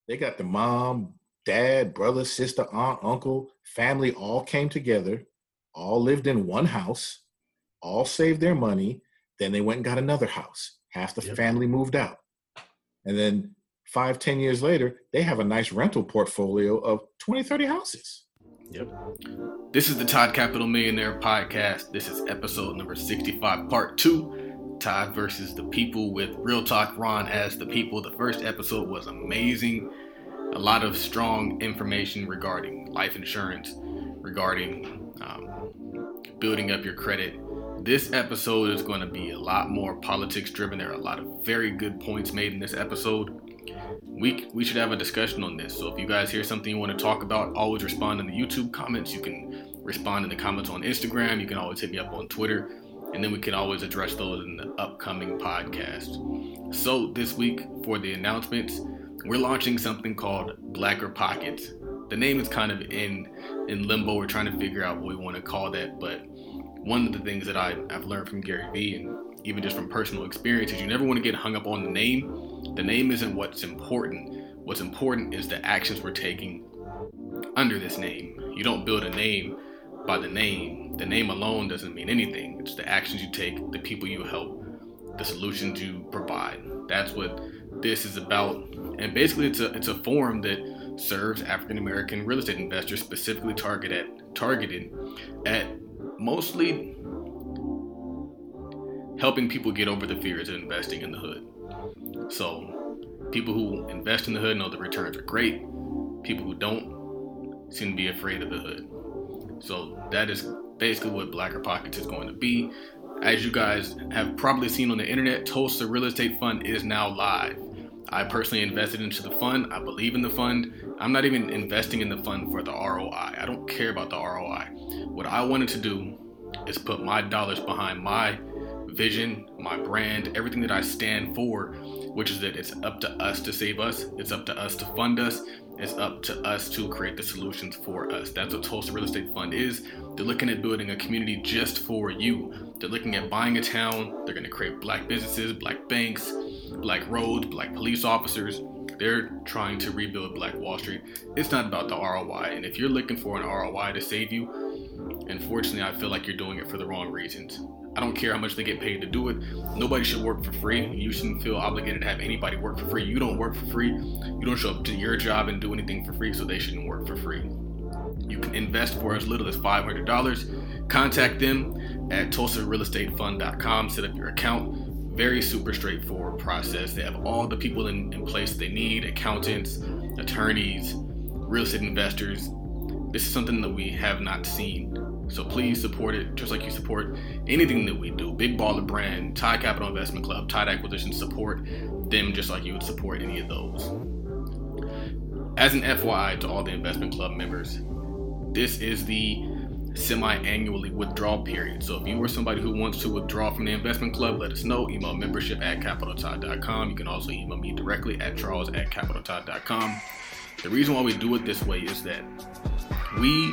They got the mom, dad, brother, sister, aunt, uncle, family all came together, all lived in one house, all saved their money. Then they went and got another house. Half the family moved out. And then 5-10 years later, they have a nice rental portfolio of 20-30 houses. Yep. This is the Todd Capital Millionaire Podcast. This is episode number 65, part 2. Todd versus the people, with Real Talk Ron as the people. The first episode was amazing. A lot of strong information regarding life insurance, regarding building up your credit. This episode is going to be a lot more politics driven. There are a lot of very good points made in this episode. We should have a discussion on this. So if you guys hear something you want to talk about, always respond in the YouTube comments. You can respond in the comments on Instagram. You can always hit me up on Twitter. And then we can always address those in the upcoming podcast. So this week, for the announcements, we're launching something called Blacker Pockets. The name is kind of in limbo. We're trying to figure out what we want to call that. But one of the things that I've learned from Gary Vee, and even just from personal experience, is you never want to get hung up on the name. The name isn't what's important. What's important is the actions we're taking under this name. You don't build a name by the name. The name alone doesn't mean anything. It's the actions you take, the people you help, the solutions you provide. That's what this is about. And basically it's a forum that serves African American real estate investors, specifically targeted at mostly helping people get over the fears of investing in the hood. So people who invest in the hood know the returns are great. People who don't seem to be afraid of the hood. So that is basically what Blacker Pockets is going to be. As you guys have probably seen on the internet, Tulsa Real Estate Fund is now live. I personally invested into the fund. I believe in the fund. I'm not even investing in the fund for the ROI. I don't care about the ROI. What I wanted to do is put my dollars behind my vision, my brand, everything that I stand for, which is that it's up to us to save us. It's up to us to fund us. It's up to us to create the solutions for us. That's what Tulsa Real Estate Fund is. They're looking at building a community just for you. They're looking at buying a town. They're going to create black businesses, black banks, black roads, black police officers. They're trying to rebuild Black Wall Street. It's not about the ROI. And if you're looking for an ROI to save you, unfortunately, I feel like you're doing it for the wrong reasons. I don't care how much they get paid to do it. Nobody should work for free. You shouldn't feel obligated to have anybody work for free. You don't work for free. You don't show up to your job and do anything for free, so they shouldn't work for free. You can invest for as little as $500. Contact them at tulsarealestatefund.com. Set up your account. Very super straightforward process. They have all the people in place they need: accountants, attorneys, real estate investors. This is something that we have not seen. So please support it, just like you support anything that we do. Big Baller Brand, Todd Capital Investment Club, Todd Acquisition, support them just like you would support any of those. As an FYI to all the investment club members, this is the semi-annually withdrawal period. So if you are somebody who wants to withdraw from the investment club, let us know. Email membership@capitaltodd.com. You can also email me directly at charles@capitaltodd.com. The reason why we do it this way is that we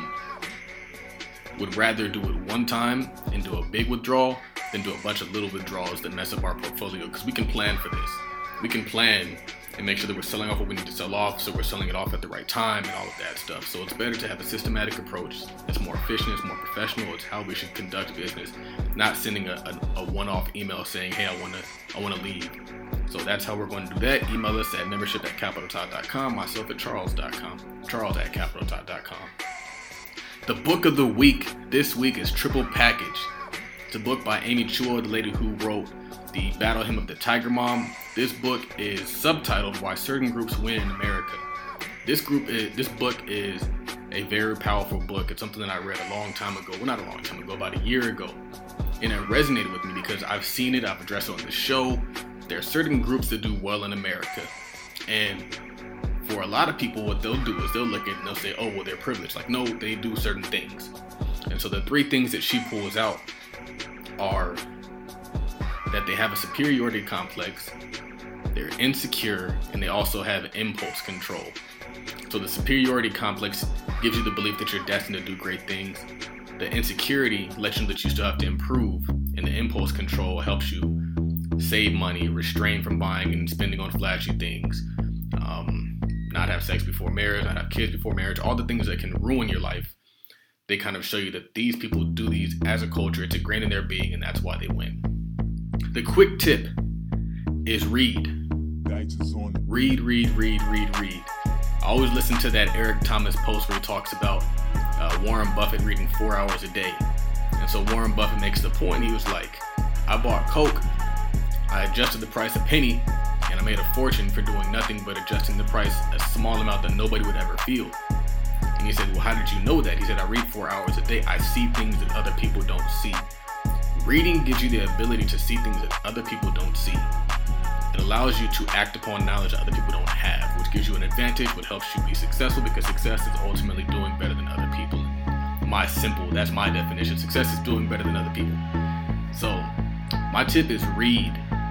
would rather do it one time and do a big withdrawal than do a bunch of little withdrawals that mess up our portfolio, because we can plan for this. We can plan and make sure that we're selling off what we need to sell off, so we're selling it off at the right time and all of that stuff. So it's better to have a systematic approach. It's more efficient, it's more professional, it's how we should conduct business, not sending a one-off email saying, hey, I want to leave. So that's how we're going to do that. Email us at membership@capitaltodd.com, myself at charles.com, charles@capitaltodd.com. The book of the week this week is Triple Package. It's a book by Amy Chua, the lady who wrote the Battle Hymn of the Tiger Mom. This book is subtitled Why Certain Groups Win in America. This book is a very powerful book. It's something that I read a long time ago. Well, not a long time ago, about a year ago. And it resonated with me because I've seen it, I've addressed it on the show. There are certain groups that do well in America. And for a lot of people, what they'll do is they'll look at it and they'll say, oh, well, they're privileged. Like, no, they do certain things. And so the three things that she pulls out are that they have a superiority complex, they're insecure, and they also have impulse control. So the superiority complex gives you the belief that you're destined to do great things. The insecurity lets you know that you still have to improve. And the impulse control helps you save money, restrain from buying and spending on flashy things. not have sex before marriage, not have kids before marriage, all the things that can ruin your life. They kind of show you that these people do these as a culture. It's ingrained in their being, and that's why they win. The quick tip is read. Read. I always listen to that Eric Thomas post where he talks about Warren Buffett reading 4 hours a day. And so Warren Buffett makes the point. He was like, I bought Coke. I adjusted the price a penny, and I made a fortune for doing nothing but adjusting the price a small amount that nobody would ever feel. And he said, well, how did you know that? He said, I read 4 hours a day. I see things that other people don't see. Reading gives you the ability to see things that other people don't see. It allows you to act upon knowledge that other people don't have, which gives you an advantage, which helps you be successful, because success is ultimately doing better than other people. That's my definition. Success is doing better than other people. So my tip is read.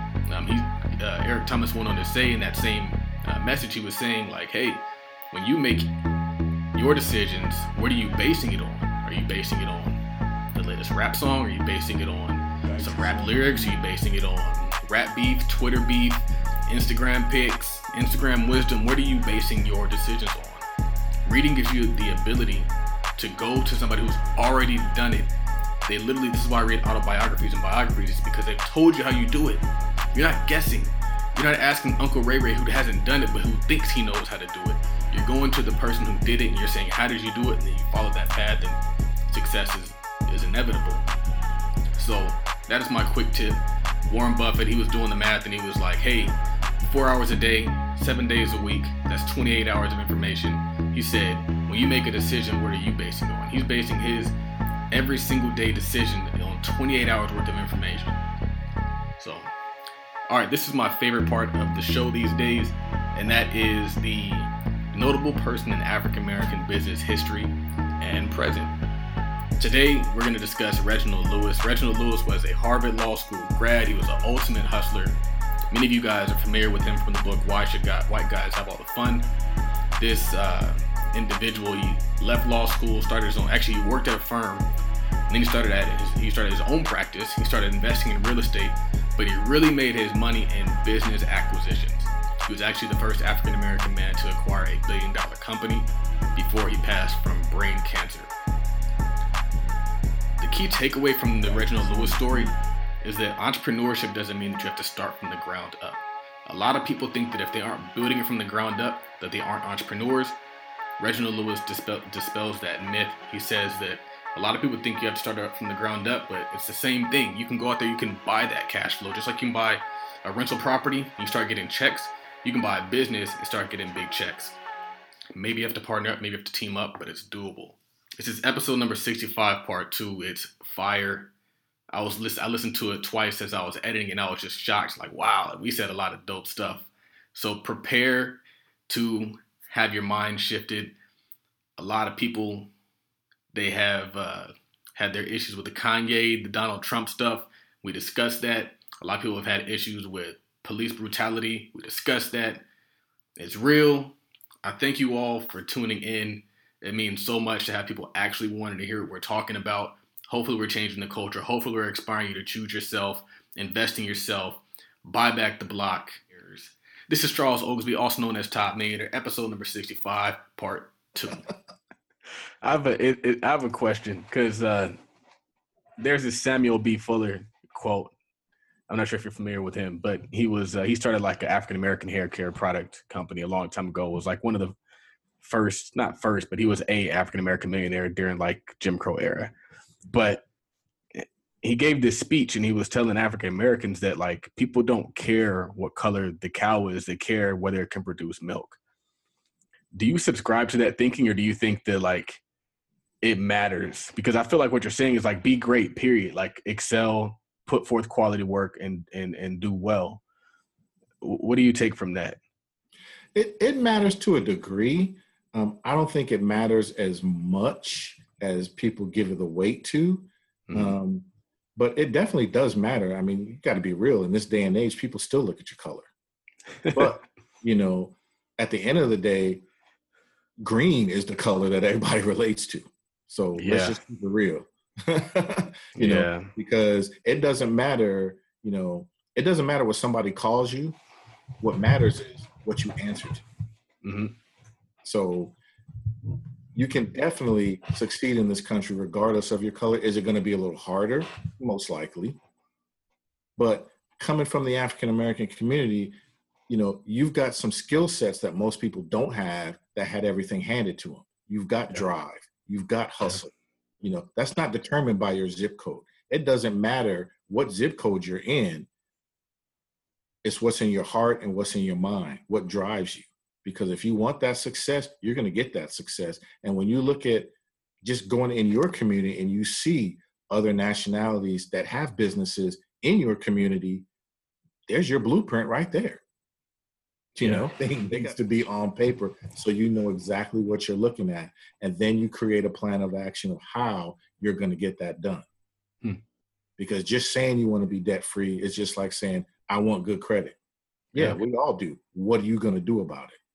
Eric Thomas went on to say in that same message, he was saying like, hey, when you make your decisions, what are you basing it on? Are you basing it on the latest rap song? Are you basing it on some rap lyrics? Are you basing it on rap beef, Twitter beef, Instagram pics, Instagram wisdom? What are you basing your decisions on? Reading gives you the ability to go to somebody who's already done it. This is why I read autobiographies and biographies, is because they've told you how you do it. You're not guessing. You're not asking Uncle Ray Ray, who hasn't done it but who thinks he knows how to do it. You're going to the person who did it and you're saying, how did you do it? And then you follow that path, and success is inevitable. So that is my quick tip. Warren Buffett, he was doing the math and he was like, hey, 4 hours a day, 7 days a week, that's 28 hours of information. He said, when you make a decision, what are you basing it on? He's basing his every single day decision on 28 hours worth of information. So, all right, this is my favorite part of the show these days, and that is the notable person in African American business history and present. Today, we're going to discuss Reginald Lewis. Reginald Lewis was a Harvard Law School grad. He was an ultimate hustler. Many of you guys are familiar with him from the book, Why Should White Guys Have All the Fun? This individual, he left law school, started his own, actually he worked at a firm, and then he started his own practice. He started investing in real estate, but he really made his money in business acquisitions. He was actually the first African American man to acquire $1 billion company before he passed from brain cancer. The key takeaway from the Reginald Lewis story is that entrepreneurship doesn't mean that you have to start from the ground up. A lot of people think that if they aren't building it from the ground up, that they aren't entrepreneurs. Reginald Lewis dispels that myth. He says that a lot of people think you have to start up from the ground up, but it's the same thing. You can go out there, you can buy that cash flow. Just like you can buy a rental property, and you start getting checks. You can buy a business and start getting big checks. Maybe you have to partner up, maybe you have to team up, but it's doable. This is episode number 65, part 2. It's fire. I listened to it twice as I was editing, and I was just shocked. Like, wow, we said a lot of dope stuff. So prepare to have your mind shifted. A lot of people, they have had their issues with the Kanye, the Donald Trump stuff. We discussed that. A lot of people have had issues with police brutality. We discussed that. It's real. I thank you all for tuning in. It means so much to have people actually wanting to hear what we're talking about. Hopefully we're changing the culture. Hopefully we're inspiring you to choose yourself, invest in yourself, buy back the block. This is Charles Oglesby, also known as Top Millionaire, episode number 65, part 2. I have a question, because there's this Samuel B. Fuller quote. I'm not sure if you're familiar with him, but he started like an African American hair care product company a long time ago. It was like one of the first, not first, but he was a African American millionaire during like Jim Crow era. But he gave this speech and he was telling African Americans that like people don't care what color the cow is, they care whether it can produce milk. Do you subscribe to that thinking, or do you think that like it matters? Because I feel like what you're saying is like be great, period. Like excel, put forth quality work and do well. What do you take from that? It matters to a degree. I don't think it matters as much as people give it the weight to. Mm-hmm. But it definitely does matter. I mean, you got to be real. In this day and age, people still look at your color. But, at the end of the day, green is the color that everybody relates to. So let's just keep it real. Because it doesn't matter, it doesn't matter what somebody calls you. What matters is what you answer to. Mm-hmm. So you can definitely succeed in this country regardless of your color. Is it going to be a little harder? Most likely. But coming from the African American community, you know, you've got some skill sets that most people don't have that had everything handed to them. You've got drive, you've got hustle. You know, that's not determined by your zip code. It doesn't matter what zip code you're in. It's what's in your heart and what's in your mind, what drives you. Because if you want that success, you're going to get that success. And when you look at just going in your community and you see other nationalities that have businesses in your community, there's your blueprint right there. You know, they got to be on paper so you know exactly what you're looking at. And then you create a plan of action of how you're going to get that done. Because just saying you want to be debt free is just like saying, I want good credit. Yeah, we all do. What are you going to do about it?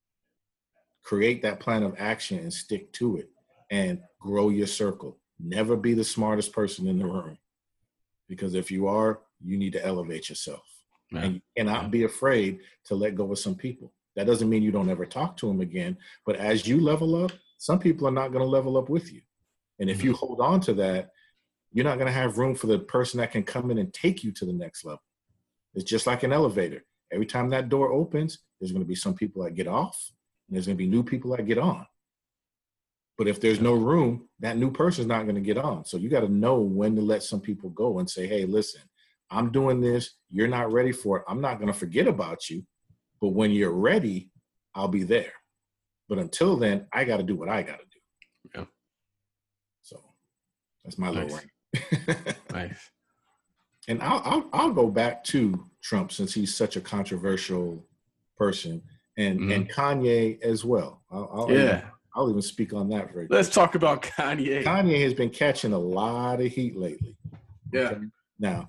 Create that plan of action and stick to it and grow your circle. Never be the smartest person in the room. Because if you are, you need to elevate yourself. And you cannot be afraid to let go of some people. That doesn't mean you don't ever talk to them again. But as you level up, some people are not going to level up with you. And if you hold on to that, you're not going to have room for the person that can come in and take you to the next level. It's just like an elevator. Every time that door opens, there's going to be some people that get off, and there's going to be new people that get on. But if there's no room, that new person's not going to get on. So you got to know when to let some people go and say, hey, listen, I'm doing this. You're not ready for it. I'm not going to forget about you. But when you're ready, I'll be there. But until then, I got to do what I got to do. Yeah. So that's my little rant. Nice. And I'll go back to Trump since he's such a controversial person, and Kanye as well. I'll even speak on that. Let's talk about Kanye. Kanye has been catching a lot of heat lately. Yeah. Okay? Now,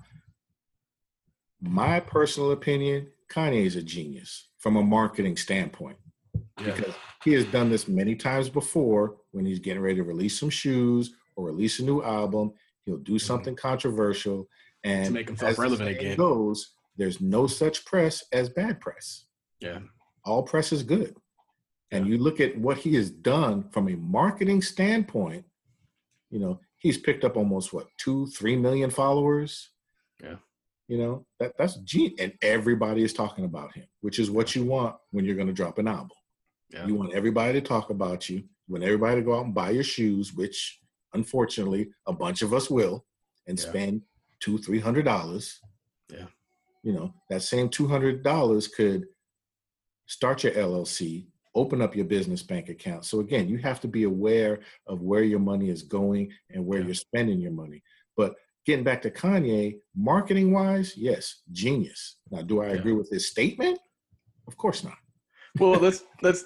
my personal opinion, Kanye is a genius from a marketing standpoint. Because he has done this many times before when he's getting ready to release some shoes or release a new album. He'll do something controversial. And to make himself relevant again. Goes, there's no such press as bad press. Yeah. All press is good. And you look at what he has done from a marketing standpoint, you know, he's picked up almost 2-3 million followers. Yeah. You know, that's genius. And everybody is talking about him, which is what you want when you're going to drop an album. Yeah. You want everybody to talk about you. You want everybody to go out and buy your shoes, which unfortunately a bunch of us will, and spend $200-$300. Yeah. You know, that same $200 could start your LLC, open up your business bank account. So again, you have to be aware of where your money is going and where you're spending your money. But getting back to Kanye, marketing wise, yes, genius. Now, do I agree with his statement? Of course not. Well, let's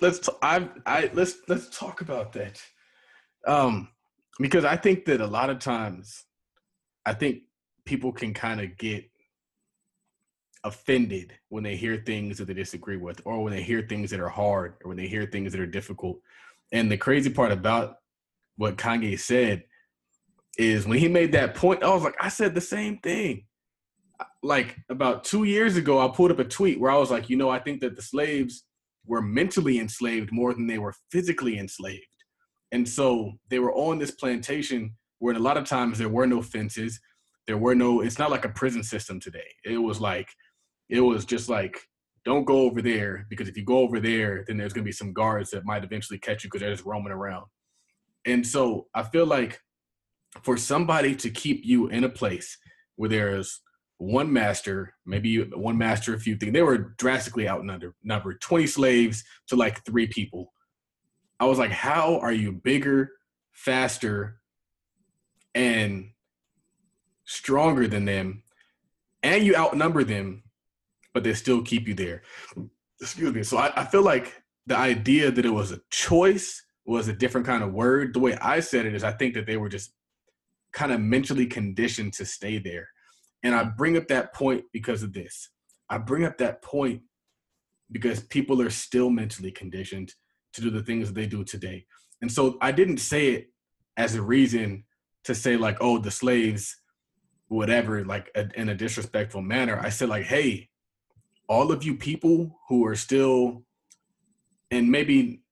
talk about that. Because I think that a lot of times, I think people can kind of get offended when they hear things that they disagree with, or when they hear things that are hard, or when they hear things that are difficult. And the crazy part about what Kanye said is when he made that point, I was like, I said the same thing. Like about 2 years ago, I pulled up a tweet where I was like, you know, I think that the slaves were mentally enslaved more than they were physically enslaved. And so they were on this plantation where a lot of times there were no fences. It's not like a prison system today. It was just like, don't go over there, because if you go over there, then there's going to be some guards that might eventually catch you because they're just roaming around. And so I feel like for somebody to keep you in a place where there's one master, maybe one master, a few things, they were drastically outnumbered, 20 slaves to like 3 people. I was like, how are you bigger, faster, and stronger than them, and you outnumber them, but they still keep you there? Excuse me. So I feel like the idea that it was a choice was a different kind of word. The way I said it is I think that they were just kind of mentally conditioned to stay there. And I bring up that point because of this. I bring up that point because people are still mentally conditioned to do the things that they do today. And so I didn't say it as a reason to say like, oh, the slaves, whatever, like in a disrespectful manner. I said like, hey, all of you people who are still, and maybe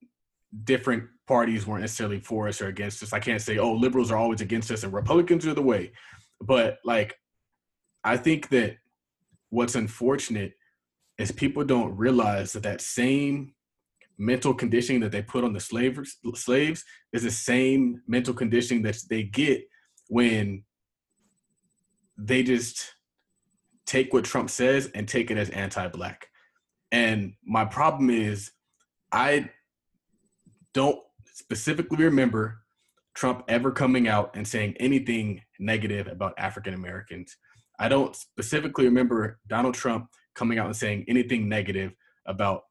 different parties weren't necessarily for us or against us. I can't say, oh, liberals are always against us and Republicans are the way. But like, I think that what's unfortunate is people don't realize that same mental conditioning that they put on the slaves is the same mental conditioning that they get when they just take what Trump says and take it as anti-Black. And my problem is I don't specifically remember Trump ever coming out and saying anything negative about African Americans. I don't specifically remember Donald Trump coming out and saying anything negative about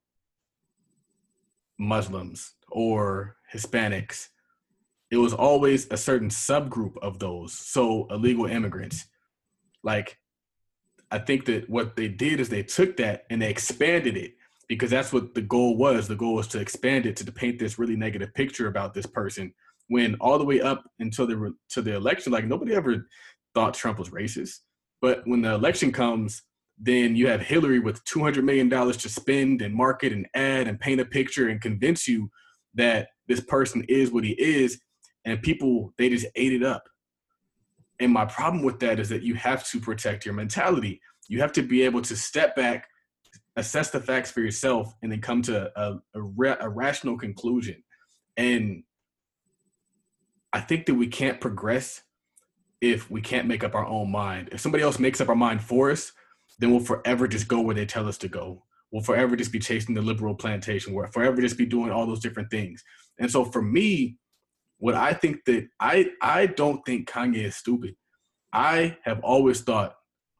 Muslims or Hispanics. It was always a certain subgroup of those. So illegal immigrants. Like, I think that what they did is they took that and they expanded it because that's what the goal was. The goal was to expand it to paint this really negative picture about this person when all the way up until the election, like nobody ever thought Trump was racist. But when the election comes, then you have Hillary with $200 million to spend and market and ad and paint a picture and convince you that this person is what he is. And people, they just ate it up. And my problem with that is that you have to protect your mentality. You have to be able to step back, assess the facts for yourself, and then come to a rational conclusion. And I think that we can't progress if we can't make up our own mind. If somebody else makes up our mind for us, then we'll forever just go where they tell us to go. We'll forever just be chasing the liberal plantation. We'll forever just be doing all those different things. And so for me, what I think that I don't think Kanye is stupid. I have always thought,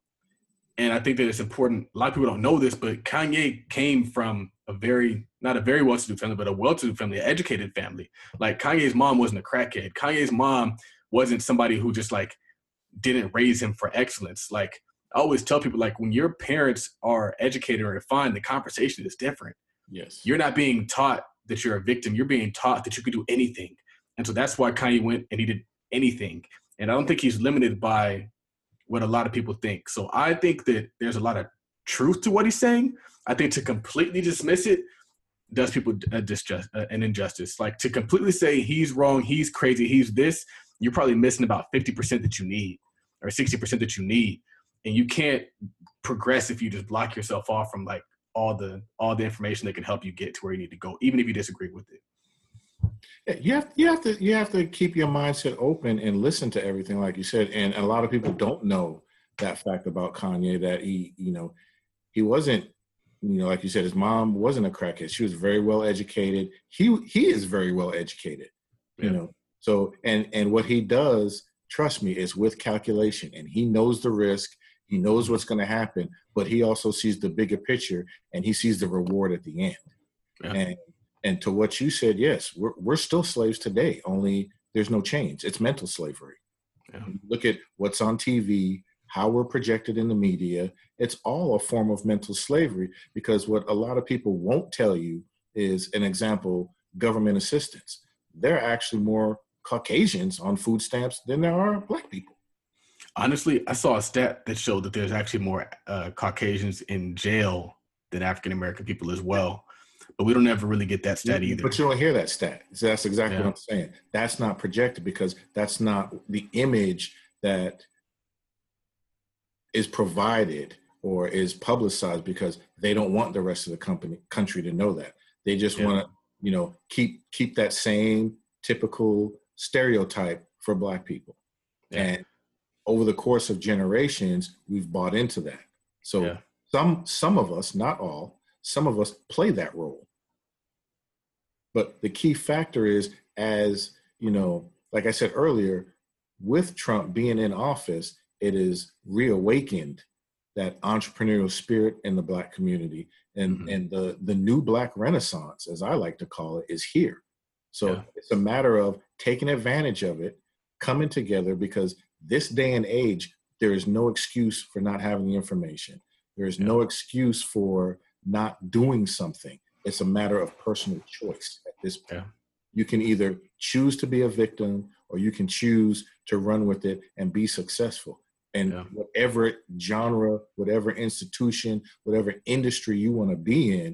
and I think that it's important, a lot of people don't know this, but Kanye came from not a very well-to-do family, but a well-to-do family, an educated family. Like Kanye's mom wasn't a crackhead. Kanye's mom wasn't somebody who just like didn't raise him for excellence. Like I always tell people, like when your parents are educated or refined, the conversation is different. Yes. You're not being taught that you're a victim. You're being taught that you could do anything. And so that's why Kanye went and he did anything. And I don't think he's limited by what a lot of people think. So I think that there's a lot of truth to what he's saying. I think to completely dismiss it does people an injustice. Like to completely say he's wrong, he's crazy, he's this, you're probably missing about 50% that you need or 60% that you need. And you can't progress if you just block yourself off from like all the information that can help you get to where you need to go, even if you disagree with it. Yeah, you have to keep your mindset open and listen to everything, like you said. And a lot of people don't know that fact about Kanye, that he wasn't, like you said, his mom wasn't a crackhead. She was very well educated. He is very well educated, So and what he does, trust me, is with calculation, and he knows the risk. He knows what's going to happen, but he also sees the bigger picture and he sees the reward at the end. Yeah. And to what you said, yes, we're still slaves today, only there's no change. It's mental slavery. Yeah. Look at what's on TV, how we're projected in the media. It's all a form of mental slavery, because what a lot of people won't tell you is, an example, government assistance. There are actually more Caucasians on food stamps than there are Black people. Honestly, I saw a stat that showed that there's actually more Caucasians in jail than African-American people as well. But we don't ever really get that stat either. But you don't hear that stat. So that's exactly what I'm saying. That's not projected because that's not the image that is provided or is publicized, because they don't want the rest of the country to know that. They just want to, keep that same typical stereotype for Black people. Yeah. And over the course of generations, we've bought into that. So some of us, not all, some of us play that role. But the key factor is, as like I said earlier, with Trump being in office, it is reawakened that entrepreneurial spirit in the Black community, and the new Black Renaissance, as I like to call it, is here. So it's a matter of taking advantage of it, coming together, because this day and age, there is no excuse for not having the information. There is no excuse for not doing something. It's a matter of personal choice at this point. You can either choose to be a victim, or you can choose to run with it and be successful. And whatever genre, whatever institution, whatever industry you want to be in,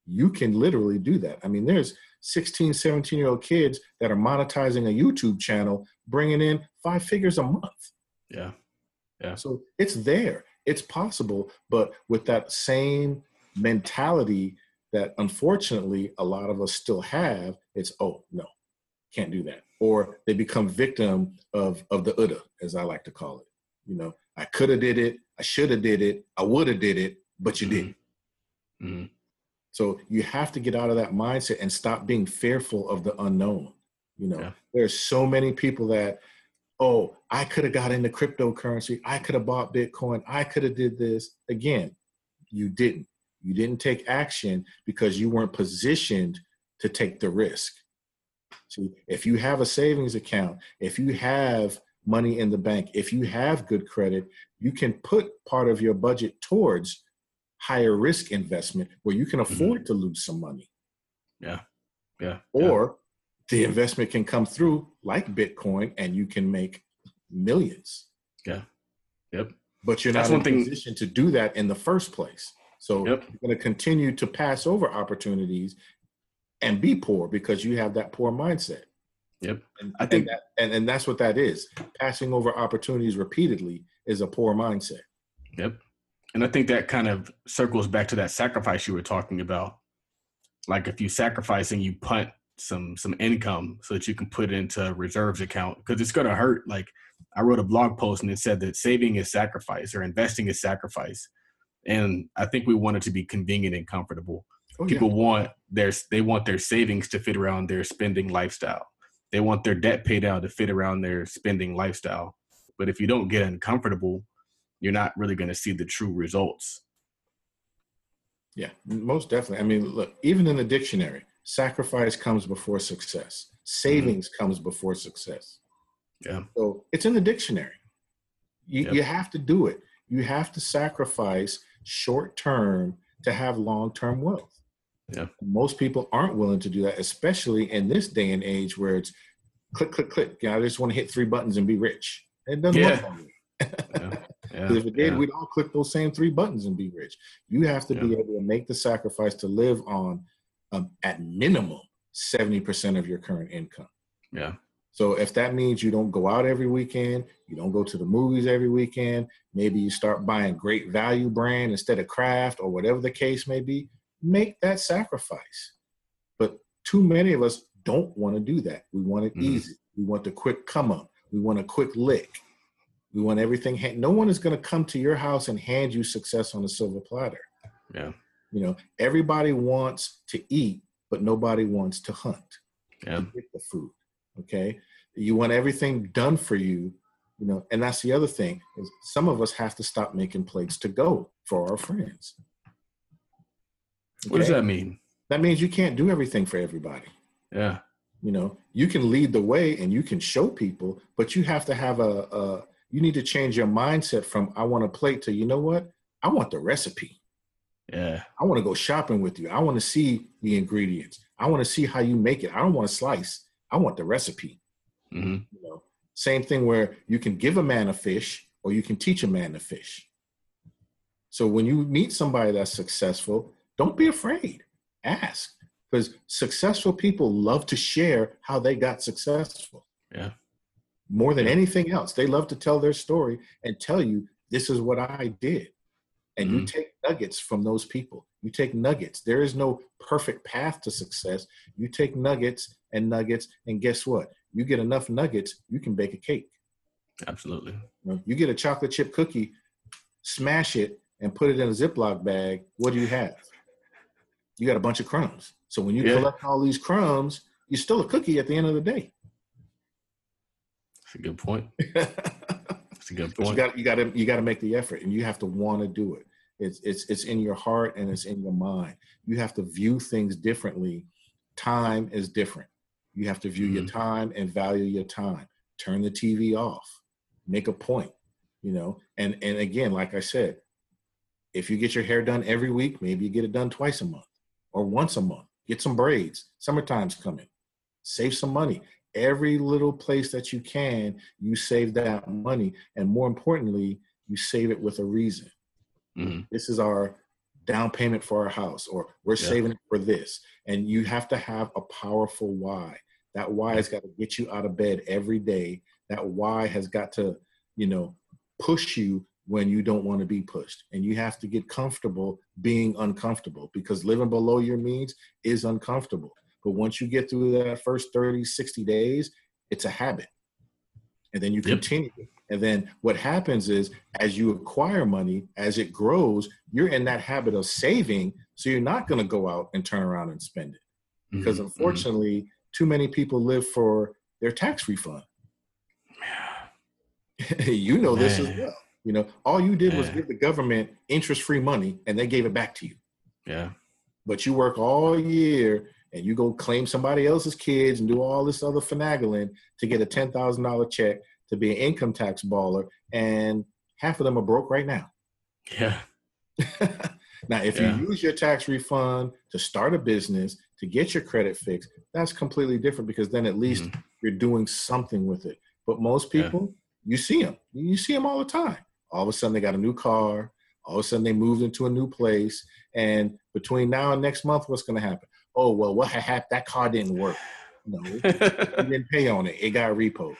you can literally do that. I mean, there's 16, 17-year-old kids that are monetizing a YouTube channel, bringing in 5 figures a month. Yeah. Yeah. So it's there. It's possible. But with that same mentality that unfortunately a lot of us still have, it's, oh, no, can't do that. Or they become victim of the UDA, as I like to call it. You know, I could have did it. I should have did it. I would have did it, but you didn't. Mm-hmm. So you have to get out of that mindset and stop being fearful of the unknown. You know, there's so many people that, oh, I could have got into cryptocurrency. I could have bought Bitcoin. I could have did this. Again, you didn't. You didn't take action because you weren't positioned to take the risk. See, if you have a savings account, if you have money in the bank, if you have good credit, you can put part of your budget towards higher risk investment where you can afford to lose some money. Yeah. Yeah. Or the investment can come through like Bitcoin and you can make millions. Yeah. Yep. But you're not in a position to do that in the first place. So you're going to continue to pass over opportunities and be poor because you have that poor mindset. Yep. And I think and that's what that is. Passing over opportunities repeatedly is a poor mindset. Yep. And I think that kind of circles back to that sacrifice you were talking about. Like if you sacrifice and you punt some income so that you can put it into a reserves account, because it's going to hurt. Like I wrote a blog post and it said that saving is sacrifice or investing is sacrifice. And I think we want it to be convenient and comfortable. People want their savings to fit around their spending lifestyle. They want their debt paid down to fit around their spending lifestyle. But if you don't get uncomfortable, you're not really going to see the true results. Yeah, most definitely. I mean, look, even in the dictionary, sacrifice comes before success. Savings comes before success. Yeah. So it's in the dictionary. You have to do it. You have to sacrifice short term to have long term wealth. Yeah. Most people aren't willing to do that, especially in this day and age where it's click, click, click. I just want to hit 3 buttons and be rich. It doesn't work that way. If it did, we'd all click those same 3 buttons and be rich. You have to be able to make the sacrifice to live on, at minimum, 70% of your current income. Yeah. So if that means you don't go out every weekend, you don't go to the movies every weekend, maybe you start buying great value brand instead of craft or whatever the case may be, make that sacrifice. But too many of us don't want to do that. We want it easy. We want the quick come up. We want a quick lick. We want everything. No one is going to come to your house and hand you success on a silver platter. Yeah. You know, everybody wants to eat, but nobody wants to hunt. Yeah. To get the food. Okay. You want everything done for you, you know, and that's the other thing is some of us have to stop making plates to go for our friends. Okay? What does that mean? That means you can't do everything for everybody. Yeah. You know, you can lead the way and you can show people, but you have to have you need to change your mindset from I want a plate to, you know what? I want the recipe. Yeah. I want to go shopping with you. I want to see the ingredients. I want to see how you make it. I don't want to slice. I want the recipe. You know, same thing where you can give a man a fish or you can teach a man to fish. So when you meet somebody that's successful, don't be afraid. Ask, because successful people love to share how they got successful. Yeah. More than anything else, they love to tell their story and tell you, this is what I did. And you take nuggets from those people. You take nuggets. There is no perfect path to success. You take nuggets, and guess what? You get enough nuggets, you can bake a cake. Absolutely. You get a chocolate chip cookie, smash it, and put it in a Ziploc bag. What do you have? You got a bunch of crumbs. So when you collect all these crumbs, you're still a cookie at the end of the day. That's a good point. That's a good point. But you got to make the effort, and you have to want to do it. It's in your heart and it's in your mind. You have to view things differently. Time is different. You have to view your time and value your time. Turn the TV off. Make a point, you know. And again, like I said, if you get your hair done every week, maybe you get it done twice a month or once a month. Get some braids. Summertime's coming. Save some money. Every little place that you can, you save that money. And more importantly, you save it with a reason. This is our down payment for our house, or we're Yeah. saving it for this. And you have to have a powerful why. That why has got to get you out of bed every day. That why has got to, push you when you don't want to be pushed. And you have to get comfortable being uncomfortable, because living below your means is uncomfortable. But once you get through that first 30, 60 days, it's a habit. And then you continue. And then what happens is, as you acquire money, as it grows, you're in that habit of saving. So you're not going to go out and turn around and spend it. Because unfortunately, too many people live for their tax refund. You know this as well. All you did was give the government interest-free money, and they gave it back to you. Yeah. But you work all year, and you go claim somebody else's kids and do all this other finagling to get a $10,000 check to be an income tax baller, and half of them are broke right now. Yeah. Now, if you use your tax refund to start a business, to get your credit fixed, that's completely different, because then at least you're doing something with it. But most people, you see them. You see them all the time. All of a sudden, they got a new car. All of a sudden, they moved into a new place. And between now and next month, what's going to happen? Oh, well, what happened? That car didn't work. No, you didn't pay on it. It got repoed.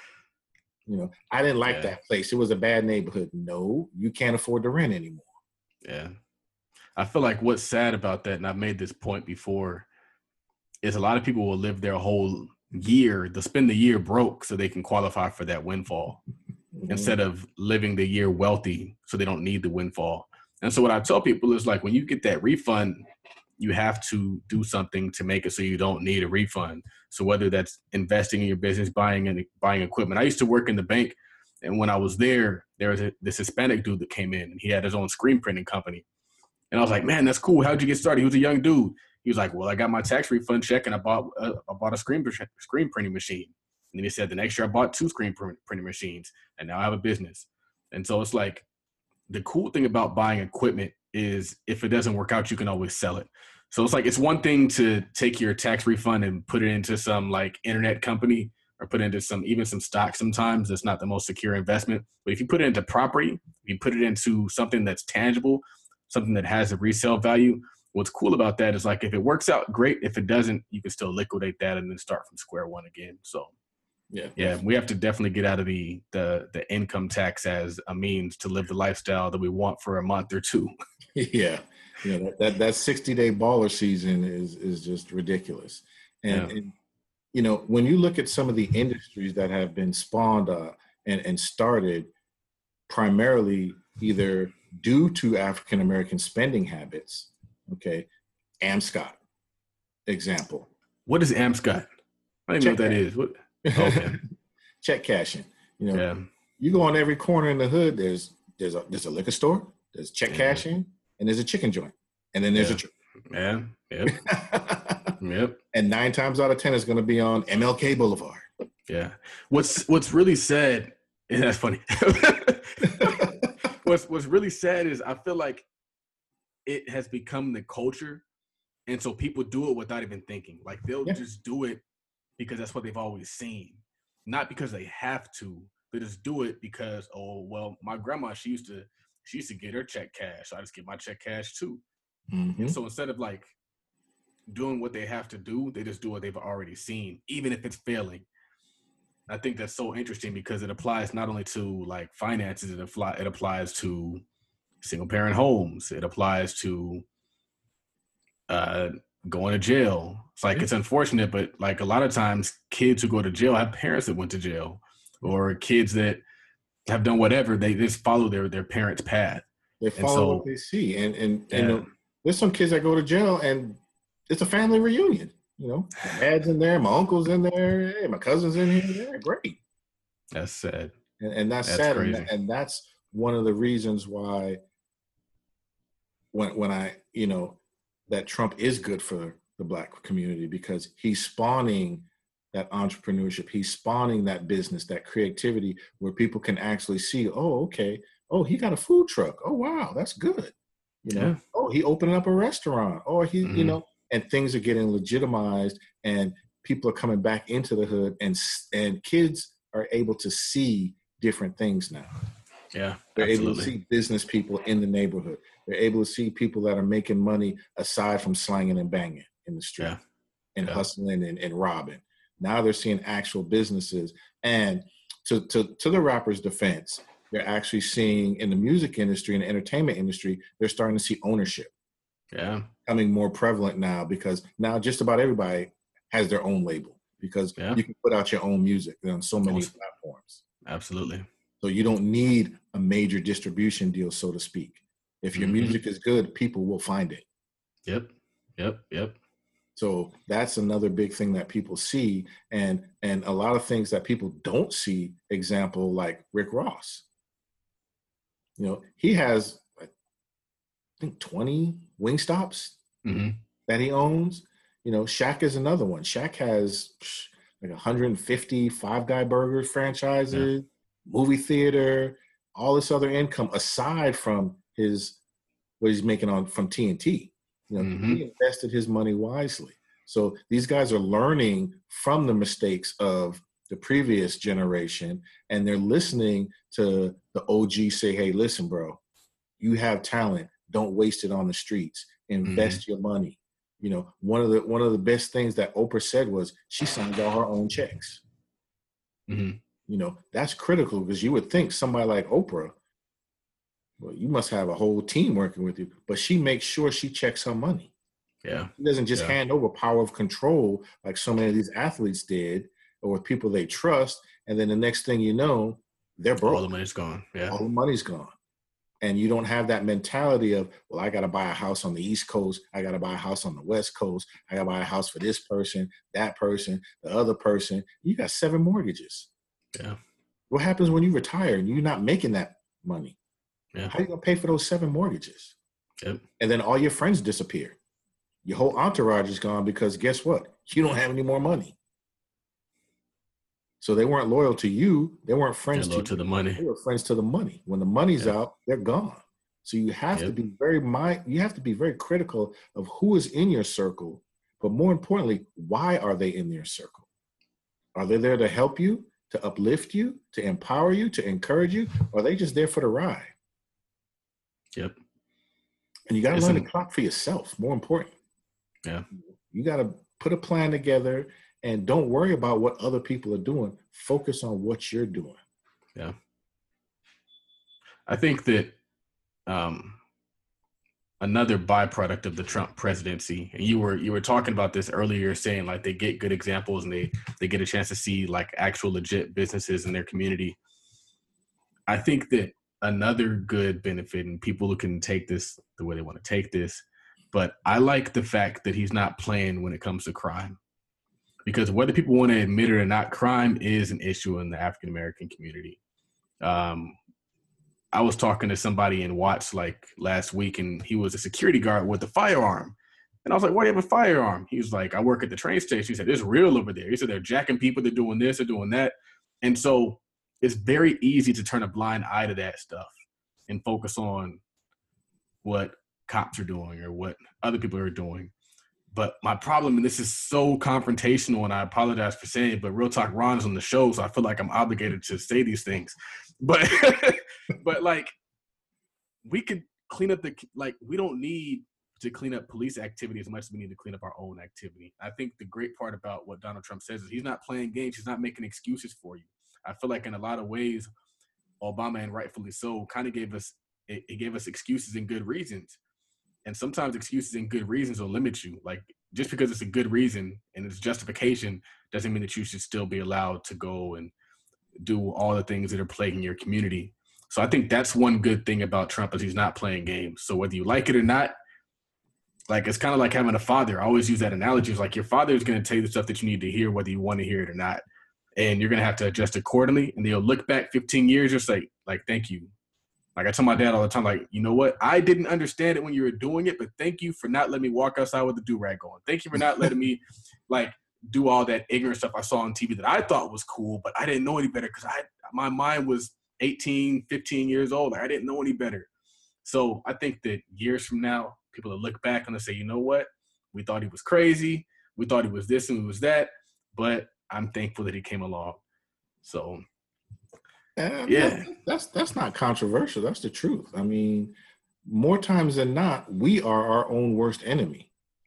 I didn't like that place. It was a bad neighborhood. No, you can't afford to rent anymore. Yeah. I feel like what's sad about that, and I've made this point before, is a lot of people will live their whole year, they'll spend the year broke so they can qualify for that windfall, instead of living the year wealthy so they don't need the windfall. And so what I tell people is, like, when you get that refund, you have to do something to make it so you don't need a refund. So whether that's investing in your business, buying equipment. I used to work in the bank, and when I was there was this Hispanic dude that came in, and he had his own screen printing company. And I was like, man, that's cool. How'd you get started? He was a young dude. He was like, well, I got my tax refund check, and I bought a screen printing machine. And then he said the next year I bought 2 screen printing machines, and now I have a business. And so it's like, the cool thing about buying equipment is, if it doesn't work out, you can always sell it. So it's like, it's one thing to take your tax refund and put it into some like internet company, or put it into some stock. Sometimes it's not the most secure investment. But if you put it into property, if you put it into something that's tangible, something that has a resale value, what's cool about that is, like, if it works out, great. If it doesn't, you can still liquidate that and then start from square one again. So yeah, we have to definitely get out of the income tax as a means to live the lifestyle that we want for a month or two. Yeah. That 60-day baller season is just ridiculous. And when you look at some of the industries that have been spawned and started primarily either due to African-American spending habits, AmScot, example. What is AmScot? I don't even know what that is. What? Okay. Check cashing. You go on every corner in the hood, there's a liquor store, there's check cashing, and there's a chicken joint, and then there's a church. Yep. And 9 times out of 10 is going to be on MLK Boulevard. Yeah. What's really sad, and that's funny. What's really sad is, I feel like it has become the culture, and so people do it without even thinking. Like, they'll just do it because that's what they've always seen, not because they have to. They just do it because, oh, well, my grandma, she used to get her check cash, so I just get my check cash too. And so instead of like doing what they have to do, they just do what they've already seen, even if it's failing. I think that's so interesting, because it applies not only to like finances, it applies to single parent homes. It applies to going to jail. It's like, it's unfortunate, but like, a lot of times kids who go to jail have parents that went to jail, or kids that have done whatever. They just follow their parents' path. They follow what they see. And there's some kids that go to jail, and it's a family reunion. My dad's in there, my uncle's in there, hey, my cousin's in here. Yeah, great. That's sad. And that's sad. And that's one of the reasons why when I, that Trump is good for the Black community, because he's spawning that entrepreneurship. He's spawning that business, that creativity, where people can actually see, oh, okay. Oh, he got a food truck. Oh, wow, that's good. Oh, he opened up a restaurant. Or he, and things are getting legitimized, and people are coming back into the hood, and kids are able to see different things now. Yeah, They're able to absolutely. see business people in the neighborhood. They're able to see people that are making money aside from slanging and banging in the street Yeah, and yeah, hustling and robbing. Now they're seeing actual businesses. And to the rapper's defense, they're actually seeing in the music industry and the entertainment industry, they're starting to see ownership yeah, becoming more prevalent now, because now just about everybody has their own label, because yeah. you can put out your own music on so many Awesome. platforms. Absolutely. So you don't need a major distribution deal, so to speak. If your Mm-hmm. music is good, people will find it. Yep. Yep. Yep. So that's another big thing that people see, and a lot of things that people don't see. Example, like Rick Ross. You know, he has, I think, 20 Wingstops Mm-hmm. that he owns. You know, Shaq is another one. Shaq has like 150 Five Guy Burgers Yeah. franchises, movie theater, all this other income aside from his what he's making on from TNT. You know, Mm-hmm. he invested his money wisely. So these guys are learning from the mistakes of the previous generation, and they're listening to the OG say, "Hey, listen, bro, you have talent. Don't waste it on the streets. Mm-hmm. Invest your money." You know, one of the best things that Oprah said was she signs all her own checks. Mm-hmm. You know, that's critical, because you would think somebody like Oprah, well, you must have a whole team working with you, but she makes sure she checks her money. Yeah. She doesn't just Yeah. hand over power of control like so many of these athletes did, or with people they trust, and then the next thing you know, they're All the broke. money's gone. Yeah. All the money's gone. And you don't have that mentality of, well, I got to buy a house on the East Coast. I got to buy a house on the West Coast. I got to buy a house for this person, that person, the other person. You got 7 mortgages. Yeah. What happens when you retire and you're not making that money? Yeah. How are you going to pay for those 7 mortgages? Yep. And then all your friends disappear. Your whole entourage is gone, because guess what? You don't have any more money. So they weren't loyal to you. They weren't friends They're low to to you. the money. They were friends to the money. When the money's Yep. out, they're gone. So you have to Yep. be you have to be very critical of who is in your circle, but more importantly, why are they in your circle? Are they there to help you, to uplift you, to empower you, to encourage you, or are they just there for the ride? Yep. And you got to It's learn to an- clock for yourself. More important, Yeah. you got to put a plan together, and don't worry about what other people are doing. Focus on what you're doing. Yeah. I think that another byproduct of the Trump presidency, and you were talking about this earlier, saying like they get good examples and they get a chance to see like actual legit businesses in their community. I think that another good benefit, and people who can take this the way they want to take this, but I like the fact that he's not playing when it comes to crime. Because whether people want to admit it or not, crime is an issue in the African American community. I was talking to somebody in Watts like last week, and he was a security guard with a firearm. And I was like, why do you have a firearm? He was like, I work at the train station. He said, it's real over there. He said, they're jacking people, they're doing this, they're doing that. And so it's very easy to turn a blind eye to that stuff and focus on what cops are doing or what other people are doing. But my problem, and this is so confrontational, and I apologize for saying it, but Real Talk Ron is on the show, so I feel like I'm obligated to say these things. But but like, we could clean up we don't need to clean up police activity as much as we need to clean up our own activity. I think the great part about what Donald Trump says is he's not playing games. He's not making excuses for you. I feel like in a lot of ways, Obama, and rightfully so, kind of gave us excuses and good reasons. And sometimes excuses and good reasons will limit you. Like, just because it's a good reason and it's justification doesn't mean that you should still be allowed to go and do all the things that are plaguing your community. So I think that's one good thing about Trump, is he's not playing games. So whether you like it or not, like, it's kind of like having a father. I always use that analogy. It's like your father is going to tell you the stuff that you need to hear, whether you want to hear it or not. And you're going to have to adjust accordingly. And they'll look back 15 years, just like, thank you. Like I tell my dad all the time, like, you know what? I didn't understand it when you were doing it, but thank you for not letting me walk outside with the do-rag on. Thank you for not letting me like do all that ignorant stuff I saw on TV that I thought was cool, but I didn't know any better because my mind was 18, 15 years old. Like, I didn't know any better. So I think that years from now, people will look back and they'll say, you know what? We thought he was crazy. We thought he was this and he was that, but I'm thankful that he came along. So Yeah. That's not controversial. That's the truth. I mean, more times than not, we are our own worst enemy.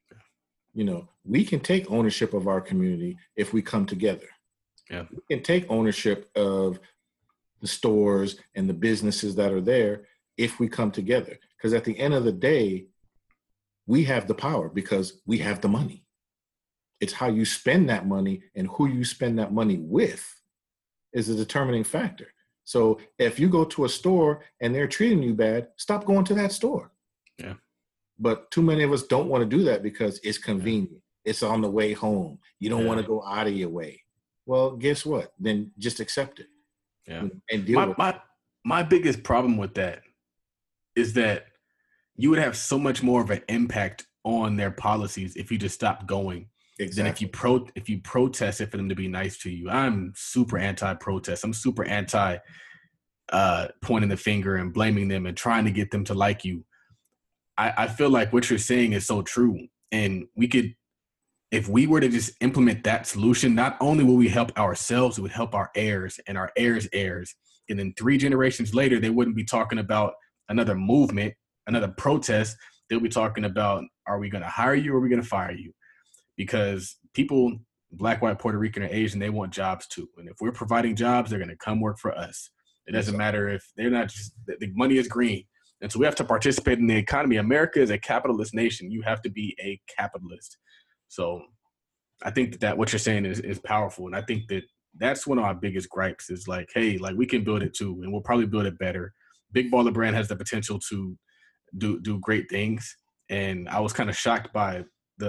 We can take ownership of our community if we come together. Yeah. We can take ownership of the stores and the businesses that are there if we come together. Because at the end of the day, we have the power because we have the money. It's how you spend that money and who you spend that money with is a determining factor. So if you go to a store and they're treating you bad, stop going to that store. Yeah. But too many of us don't want to do that because it's convenient. Yeah. It's on the way home. You don't want to go out of your way. Well, guess what? Then just accept it. Yeah. And deal with it. My biggest problem with that is that you would have so much more of an impact on their policies if you just stopped going. Exactly. Than if you protest it for them to be nice to you. I'm super anti-protest. I'm super anti pointing the finger and blaming them and trying to get them to like you. I feel like what you're saying is so true. And we could, if we were to just implement that solution, not only will we help ourselves, it would help our heirs and our heirs' heirs. And then 3 generations later, they wouldn't be talking about another movement, another protest. They'll be talking about, are we going to hire you or are we going to fire you? Because people, Black, white, Puerto Rican, or Asian, they want jobs too. And if we're providing jobs, they're going to come work for us. It doesn't matter if they're not just, the money is green. And so we have to participate in the economy. America is a capitalist nation. You have to be a capitalist. So I think that what you're saying is powerful. And I think that that's one of our biggest gripes is like, hey, like we can build it too. And we'll probably build it better. Big Baller Brand has the potential to do great things. And I was kind of shocked by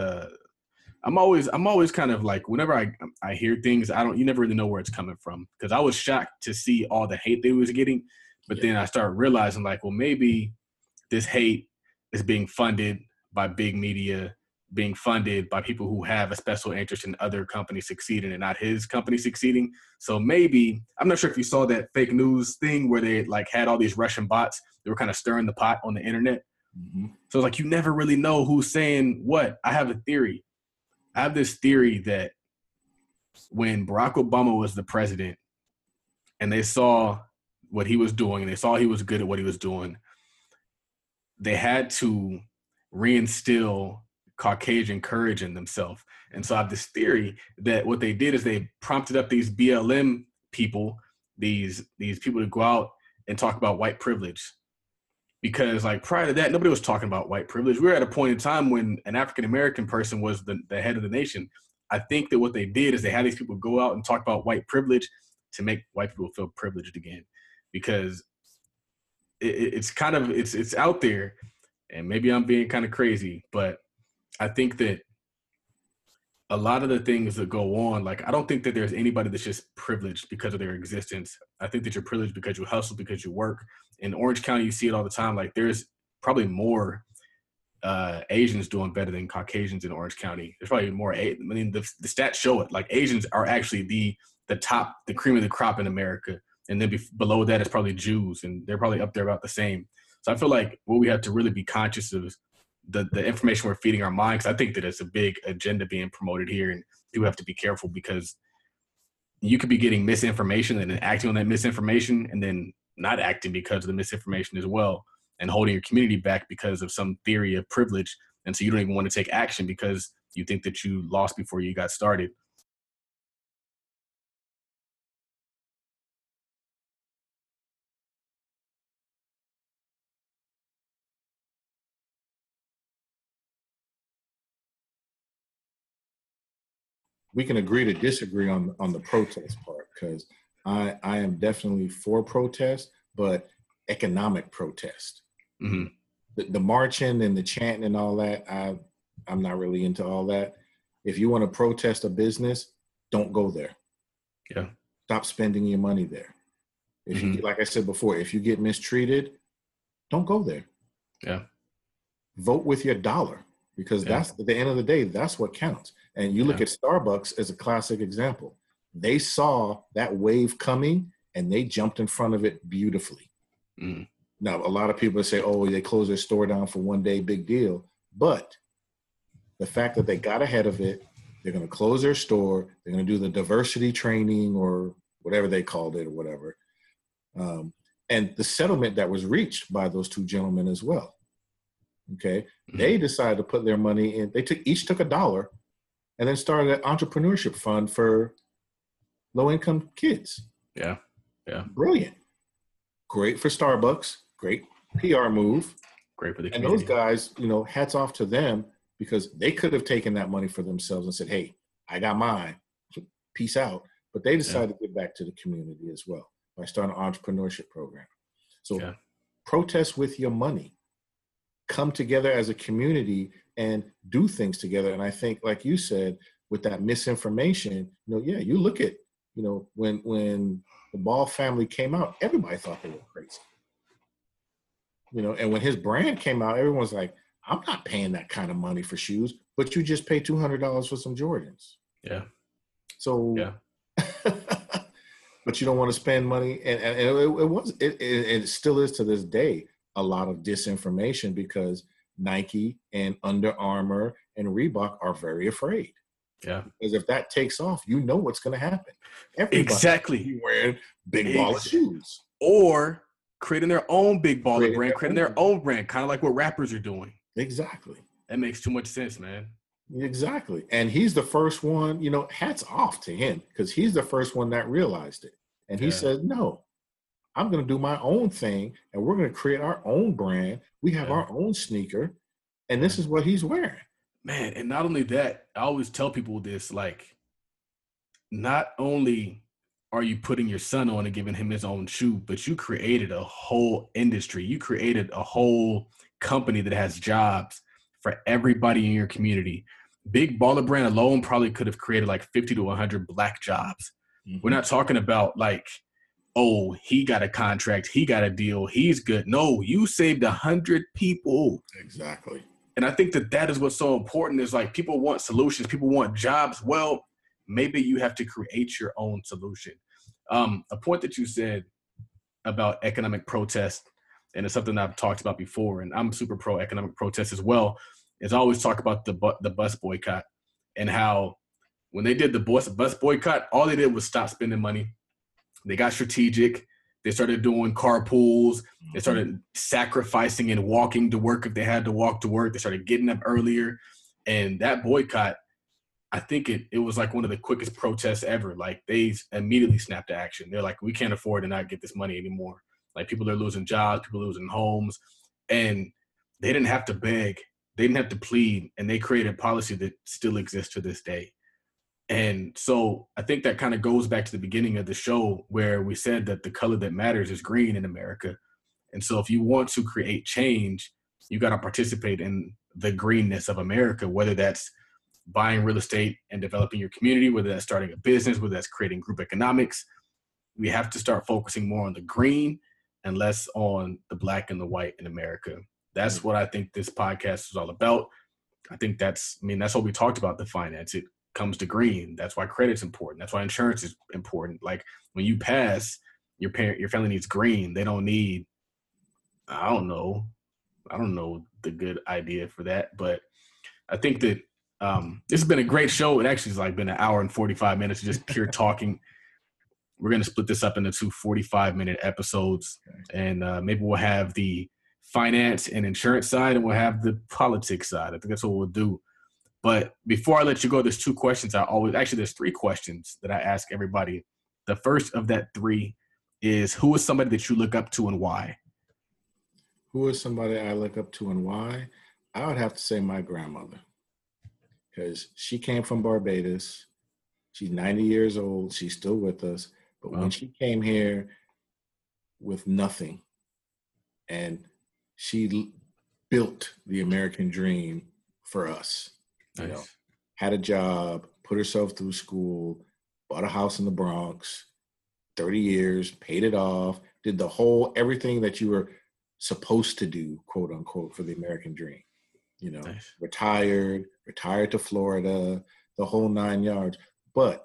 I'm always kind of like, whenever I hear things, you never really know where it's coming from. Because I was shocked to see all the hate they was getting. But then I started realizing like, well, maybe this hate is being funded by big media, being funded by people who have a special interest in other companies succeeding and not his company succeeding. So maybe, I'm not sure if you saw that fake news thing where they like had all these Russian bots. They were kind of stirring the pot on the internet. Mm-hmm. So it's like, you never really know who's saying what. I have a theory. I have this theory that when Barack Obama was the president and they saw what he was doing and they saw he was good at what he was doing, they had to reinstill Caucasian courage in themselves. And so I have this theory that what they did is they prompted up these BLM people, these people to go out and talk about white privilege. Because like prior to that, nobody was talking about white privilege. We were at a point in time when an African-American person was the head of the nation. I think that what they did is they had these people go out and talk about white privilege to make white people feel privileged again. Because it's kind of, it's out there, and maybe I'm being kind of crazy, but I think that a lot of the things that go on, like I don't think that there's anybody that's just privileged because of their existence. I think that you're privileged because you hustle, because you work. In Orange County, you see it all the time. Like there's probably more Asians doing better than Caucasians in Orange County. There's probably more. I mean, the stats show it. Like Asians are actually the cream of the crop in America. And then below that is probably Jews, and they're probably up there about the same. So I feel like what we have to really be conscious of is the information we're feeding our minds. I think that it's a big agenda being promoted here, and you have to be careful because you could be getting misinformation and then acting on that misinformation and then not acting because of the misinformation as well, and holding your community back because of some theory of privilege. And so you don't even want to take action because you think that you lost before you got started. We can agree to disagree on the protest part, because I am definitely for protest, but economic protest. Mm-hmm. The marching and the chanting and all that, I'm not really into all that. If you want to protest a business, don't go there. Yeah. Stop spending your money there. If you, like I said before, if you get mistreated, don't go there. Yeah. Vote with your dollar, because that's at the end of the day, that's what counts. And you look at Starbucks as a classic example. They saw that wave coming and they jumped in front of it beautifully. Mm. Now, a lot of people say, oh, they closed their store down for one day, big deal. But the fact that they got ahead of it, they're going to close their store, they're going to do the diversity training or whatever they called it or whatever. And the settlement that was reached by those two gentlemen as well. Okay. They decided to put their money in. They each took $1 and then started an entrepreneurship fund for low-income kids. Yeah. Brilliant. Great for Starbucks. Great PR move. Great for the and community. those guys, hats off to them, because they could have taken that money for themselves and said, hey, I got mine. Peace out. But they decided to give back to the community as well by starting an entrepreneurship program. So protest with your money. Come together as a community and do things together. And I think, like you said, with that misinformation, you look at, when the Ball family came out, everybody thought they were crazy. And when his brand came out, everyone's like, I'm not paying that kind of money for shoes, but you just paid $200 for some Jordans. Yeah. So, but you don't want to spend money. And it still is to this day, a lot of disinformation, because Nike and Under Armour and Reebok are very afraid. Yeah. Because if that takes off, what's going to happen. Everybody exactly wearing big baller shoes. Or creating their own big baller brand, creating their own brand, kind of like what rappers are doing. Exactly. That makes too much sense, man. Exactly. And he's the first one, hats off to him, because he's the first one that realized it. And he said, no, I'm going to do my own thing, and we're going to create our own brand. We have our own sneaker, and this is what he's wearing. Man, and not only that, I always tell people this, like, not only are you putting your son on and giving him his own shoe, but you created a whole industry. You created a whole company that has jobs for everybody in your community. Big Baller Brand alone probably could have created like 50 to 100 Black jobs. Mm-hmm. We're not talking about like, oh, he got a contract, he got a deal, he's good. No, you saved 100 people. Exactly. And I think that is what's so important, is like, people want solutions, people want jobs. Well, maybe you have to create your own solution. A point that you said about economic protest, and it's something I've talked about before, and I'm super pro economic protest as well, is I always talk about the bus boycott, and how when they did the bus boycott, all they did was stop spending money. They got strategic. They started doing carpools. They started sacrificing and walking to work if they had to walk to work. They started getting up earlier. And that boycott, I think it was like one of the quickest protests ever. Like, they immediately snapped to action. They're like, we can't afford to not get this money anymore. Like, people are losing jobs, people are losing homes. And they didn't have to beg. They didn't have to plead. And they created a policy that still exists to this day. And so I think that kind of goes back to the beginning of the show, where we said that the color that matters is green in America. And so if you want to create change, you got to participate in the greenness of America, whether that's buying real estate and developing your community, whether that's starting a business, whether that's creating group economics. We have to start focusing more on the green and less on the Black and the white in America. That's what I think this podcast is all about. I think that's what we talked about, the finance. It comes to green. That's why credit's important. That's why insurance is important. Like, when you pass, your family needs green. They don't need, I don't know the good idea for that. But I think that this has been a great show. It actually has like been an hour and 45 minutes of just pure talking. We're going to split this up into 2 45-minute episodes. And maybe we'll have the finance and insurance side, and we'll have the politics side. I think that's what we'll do. But before I let you go, there's 2 questions. There's 3 questions that I ask everybody. The first of that 3 is, who is somebody that you look up to and why? Who is somebody I look up to and why? I would have to say my grandmother, because she came from Barbados. She's 90 years old. She's still with us. But when she came here with nothing, and she built the American dream for us. Nice. Had a job, put herself through school, bought a house in the Bronx, 30 years, paid it off, did everything that you were supposed to do, quote unquote, for the American dream. Nice. Retired to Florida, the whole 9 yards. But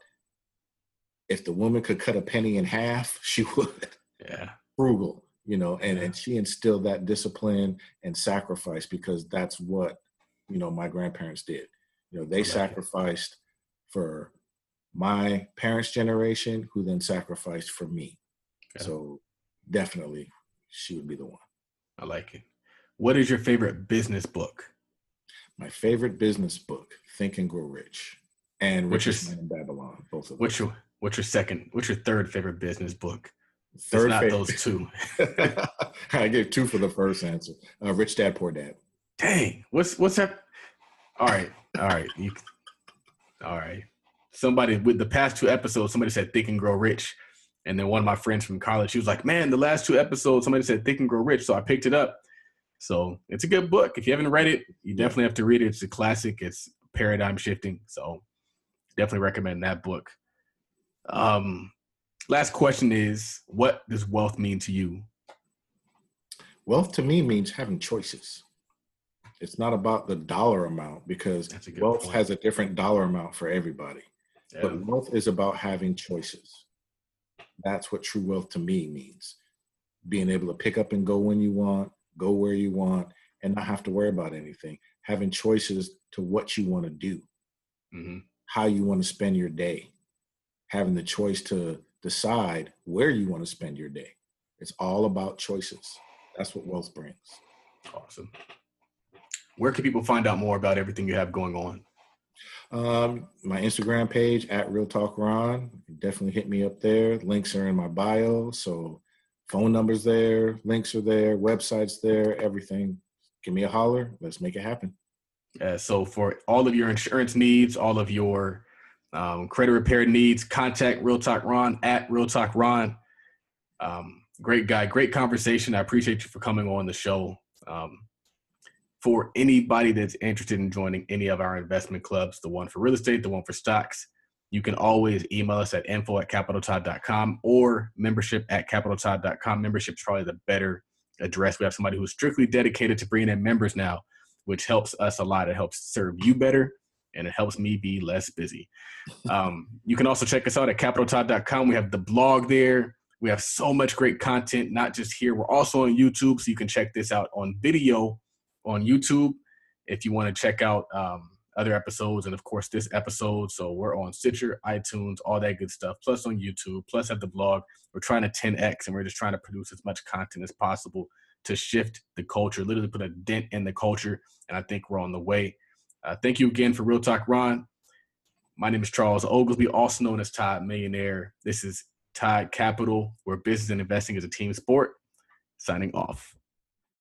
if the woman could cut a penny in half, she would. Yeah. Frugal, and she instilled that discipline and sacrifice, because that's what, my grandparents did. They sacrificed for my parents' generation, who then sacrificed for me. Okay. So definitely she would be the one. I like it. What is your favorite business book? My favorite business book, Think and Grow Rich, and What's your Richest Man in Babylon, both of them. What's your third favorite business book? Third it's not favorite. those two. I gave two for the first answer. Rich Dad, Poor Dad. Dang, what's that? All right. All right. Somebody with the past 2 episodes, somebody said Think and Grow Rich. And then one of my friends from college, she was like, man, the last 2 episodes, somebody said Think and Grow Rich. So I picked it up. So it's a good book. If you haven't read it, you definitely have to read it. It's a classic. It's paradigm shifting. So definitely recommend that book. Last question is, what does wealth mean to you? Wealth to me means having choices. It's not about the dollar amount, because wealth has a different dollar amount for everybody. Yeah. But wealth is about having choices. That's what true wealth to me means. Being able to pick up and go when you want, go where you want, and not have to worry about anything. Having choices to what you want to do, how you want to spend your day. Having the choice to decide where you want to spend your day. It's all about choices. That's what wealth brings. Awesome. Where can people find out more about everything you have going on? My Instagram page at Real Talk Ron. Definitely hit me up there. Links are in my bio. So phone numbers there, links are there, websites there, everything. Give me a holler. Let's make it happen. So for all of your insurance needs, all of your credit repair needs, contact Real Talk Ron at Real Talk Ron. Great guy, great conversation. I appreciate you for coming on the show. For anybody that's interested in joining any of our investment clubs, the one for real estate, the one for stocks, you can always email us at info@capitaltodd.com or membership@capitaltodd.com. Membership is probably the better address. We have somebody who's strictly dedicated to bringing in members now, which helps us a lot. It helps serve you better, and it helps me be less busy. You can also check us out at capitaltodd.com. We have the blog there. We have so much great content, not just here. We're also on YouTube, so you can check this out on video on YouTube if you want to check out other episodes, and of course this episode. So we're on Stitcher, iTunes, all that good stuff, plus on YouTube, plus at the blog. We're trying to 10x, and we're just trying to produce as much content as possible to shift the culture, literally put a dent in the culture, and I think we're on the way. Thank you again for Real Talk Ron. My name is Charles Oglesby, also known as Todd Millionaire. This is Todd Capital, where business and investing is a team sport. Signing off.